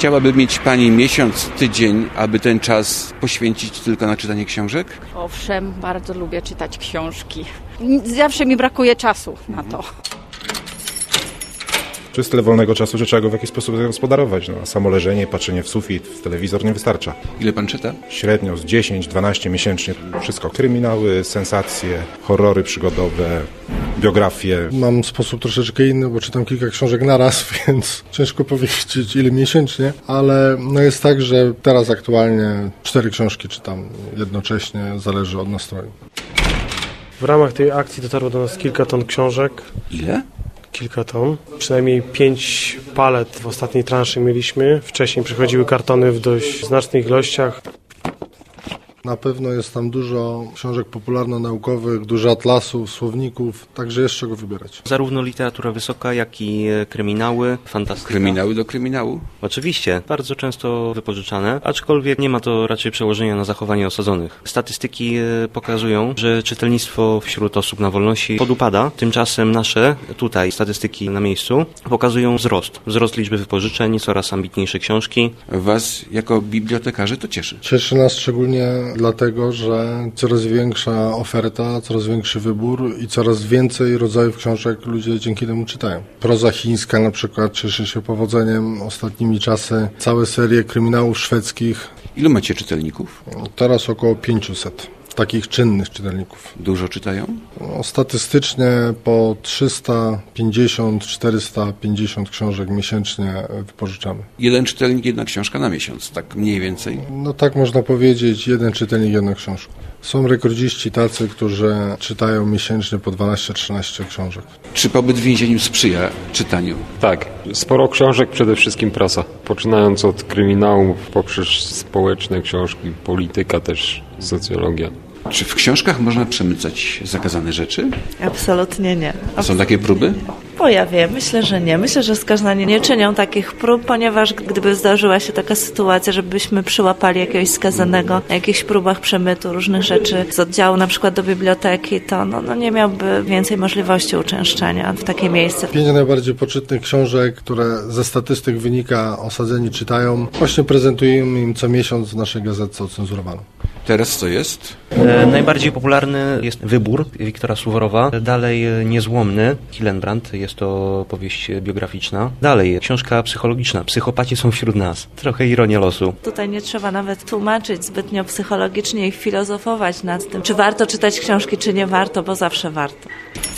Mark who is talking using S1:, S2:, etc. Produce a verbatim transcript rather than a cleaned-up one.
S1: Chciałaby mieć Pani miesiąc, tydzień, aby ten czas poświęcić tylko na czytanie książek?
S2: Owszem, bardzo lubię czytać książki. Zawsze mi brakuje czasu na to.
S3: To jest tyle wolnego czasu, że trzeba go w jakiś sposób zagospodarować. No, samo leżenie, patrzenie w sufit, w telewizor nie wystarcza.
S1: Ile Pan czyta?
S3: Średnio z dziesięć dwanaście miesięcznie. Wszystko. Kryminały, sensacje, horrory przygodowe, biografie.
S4: Mam sposób troszeczkę inny, bo czytam kilka książek naraz, więc ciężko powiedzieć ile miesięcznie, ale no jest tak, że teraz aktualnie cztery książki czytam jednocześnie, zależy od nastroju.
S5: W ramach tej akcji dotarło do nas kilka ton książek.
S1: Ile?
S5: Kilka ton. Przynajmniej pięć palet w ostatniej transzy mieliśmy. Wcześniej przychodziły kartony w dość znacznych ilościach.
S4: Na pewno jest tam dużo książek popularno-naukowych, dużo atlasów, słowników, także jest czego wybierać.
S6: Zarówno literatura wysoka, jak i kryminały, fantastyka.
S1: Kryminały do kryminału?
S6: Oczywiście, bardzo często wypożyczane, aczkolwiek nie ma to raczej przełożenia na zachowanie osadzonych. Statystyki pokazują, że czytelnictwo wśród osób na wolności podupada, tymczasem nasze tutaj statystyki na miejscu pokazują wzrost. Wzrost liczby wypożyczeń, coraz ambitniejsze książki.
S1: Was jako bibliotekarzy to cieszy?
S4: Cieszy nas szczególnie dlatego, że coraz większa oferta, coraz większy wybór i coraz więcej rodzajów książek ludzie dzięki temu czytają. Proza chińska na przykład cieszy się powodzeniem ostatnimi czasy. Całe serie kryminałów szwedzkich.
S1: Ilu macie czytelników?
S4: Teraz około pięćset. Takich czynnych czytelników.
S1: Dużo czytają?
S4: No, statystycznie po trzysta pięćdziesiąt do czterysta pięćdziesiąt książek miesięcznie wypożyczamy.
S1: Jeden czytelnik, jedna książka na miesiąc, tak mniej więcej?
S4: No tak można powiedzieć, jeden czytelnik, jedna książka. Są rekordziści tacy, którzy czytają miesięcznie po dwanaście trzynaście książek.
S1: Czy pobyt w więzieniu sprzyja czytaniu?
S7: Tak, sporo książek, przede wszystkim prasa. Poczynając od kryminałów, poprzez społeczne książki, polityka też, socjologia.
S1: Czy w książkach można przemycać zakazane rzeczy?
S8: Absolutnie nie.
S1: Abs- Są takie próby?
S8: Bo ja wiem, myślę, że nie. Myślę, że skaźni nie czynią takich prób, ponieważ gdyby zdarzyła się taka sytuacja, żebyśmy przyłapali jakiegoś skazanego na jakichś próbach przemytu różnych rzeczy z oddziału na przykład do biblioteki, to no, no nie miałby więcej możliwości uczęszczania w takie miejsce.
S4: Pięć najbardziej poczytnych książek, które ze statystyk wynika osadzeni czytają, właśnie prezentujemy im co miesiąc w naszej gazetce ocenzurowaną.
S1: Teraz co jest?
S6: E, najbardziej popularny jest Wybór Wiktora Suworowa. Dalej Niezłomny, Hillenbrand, jest to powieść biograficzna. Dalej książka psychologiczna, Psychopaci są wśród nas. Trochę ironia losu.
S8: Tutaj nie trzeba nawet tłumaczyć zbytnio psychologicznie i filozofować nad tym, czy warto czytać książki, czy nie warto, bo zawsze warto.